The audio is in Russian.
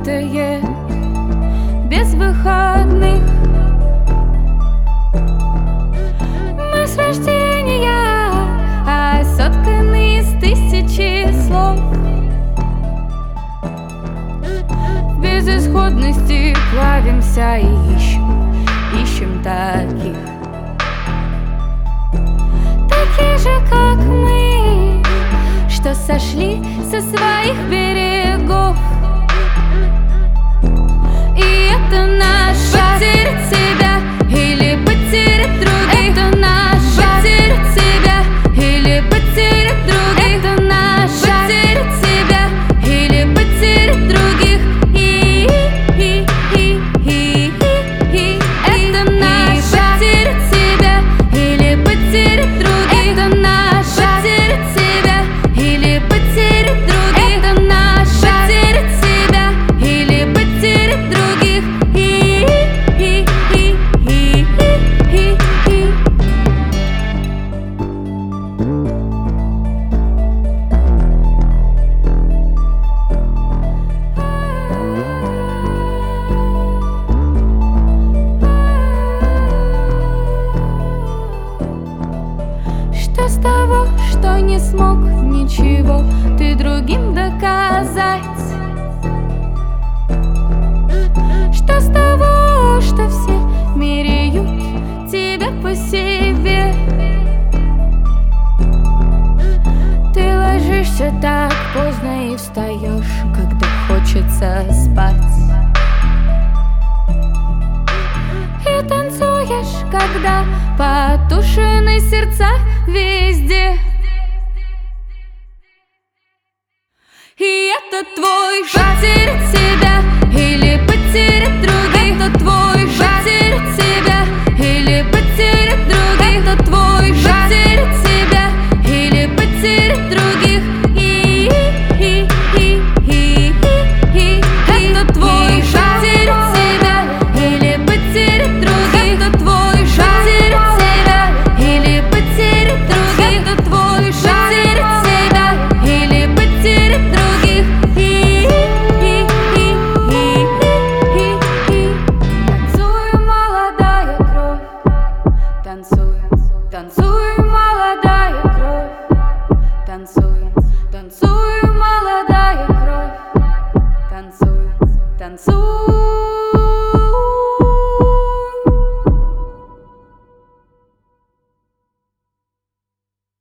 работает без выходных. Мы с рождения сотканы из тысячи слов. В безысходности плавимся и ищем таких же, как мы, что сошли со своих берегов. И это наш потерять себя или потерять других. Это наш потерять себя или потерять других. Это наш потерять себя или потерять других. Это наш потерять себя или потерять других. Это наш потерять себя или потерять других. Это наш потерять себя или потерять других. Что с того, что не смог ничего ты другим доказать? Что с того, что все меряют тебя по себе? Ты ложишься так поздно и встаешь, когда хочется спать. И танцуешь, когда потушены сердца везде. И это твой потерять себя или потерять других. Это твой потерять себя или потерять других. Это твой потерять себя или потерять других. Это твой потерять себя или потерять других. Это твой потерять себя или потерять других. Это твой потерять себя или потерять других. Танцуй, молодая кровь, танцуй, танцуй, молодая кровь, танцуй, танцуй, молодая кровь, танцуй, танцуй.